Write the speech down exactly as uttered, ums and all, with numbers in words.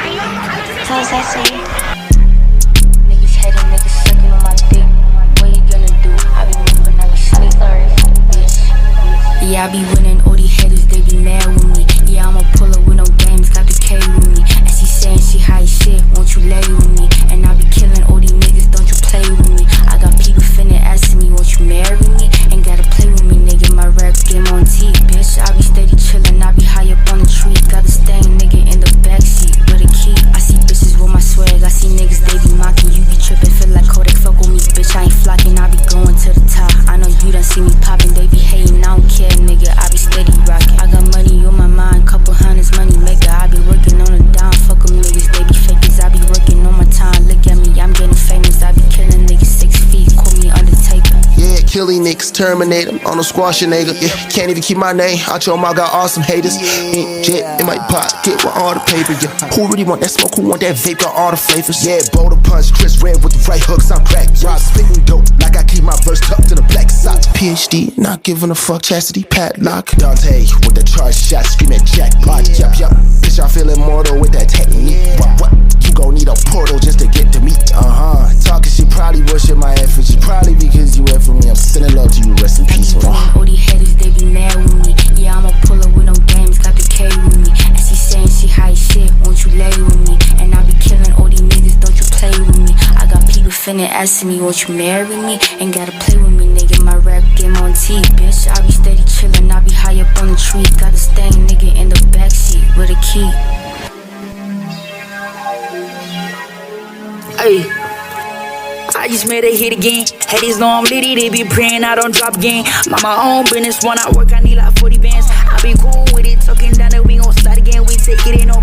How's that say? Niggas hating, niggas sucking on my dick. What you gonna do? I be moving like a snake. Yeah, I be winning. All these haters, they be mad with me. Yeah, I'm a puller with no games, got the K with me. And she saying she high as shit, won't you lay with me? And I be killing all these niggas, don't you play with me? I got people finna asking me, won't you marry me? Ain't gotta play with me, nigga, my rap game on T. Bitch, I be steady chillin', I be high up on the tree. Got a stain, nigga, in the backseat with a key. I see bitches with my swag, I see niggas, they be mocking. You be trippin', feel like Kodak, fuck with me, bitch, I ain't flocking. I be going to the top, I know you done see me poppin'. They be hating, I don't care, nigga, I be steady rockin'. I got money on my mind, couple hundreds, money maker. I be working on the down, fuck them niggas, they be fakers. I be working on my time, look at me, I'm getting famous. I be killing niggas six feet, call me Undertaker. Yeah, killing niggas, terminate them on a squashing nigga. Yeah, can't even keep my name out your mouth, got awesome haters. Ain't jet in my pocket with all the paper. Yeah, who really want that smoke? Who want that vape? Got all the flavors. Yeah, boulder punch, Chris Red with the right hooks. I'm cracked. Rob spitting dope like I keep my verse tucked in a black sock. P H D, not giving a fuck. Chastity padlock. Dante with the charge shot, screaming jackpot. Yup, yup. Bitch, I feel immortal with that technique. What, what? You gon' need a portal just to get to me. Uh huh. Talking, she probably worship my efforts. Probably because you went for me. I'm sending love to you. Rest in peace. All these haters, they be mad with me. Yeah, I'm a puller with no games, got the K with me. And she saying she high as shit, won't you lay with me? And I be killing all these niggas, don't you play with me? I got people finna asking me, won't you marry me? Ain't gotta play with me, nigga, my rap game on T. Bitch, I be steady chillin', I be high up on the tree. Got a stain, nigga, in the backseat with a key. Ay, I just made a hit again. Haters know I'm litty, they be praying I don't drop again. Mind my own business, when I work I need like forty bands. I be cool with it, talking down that we gon' slide again. We take it in no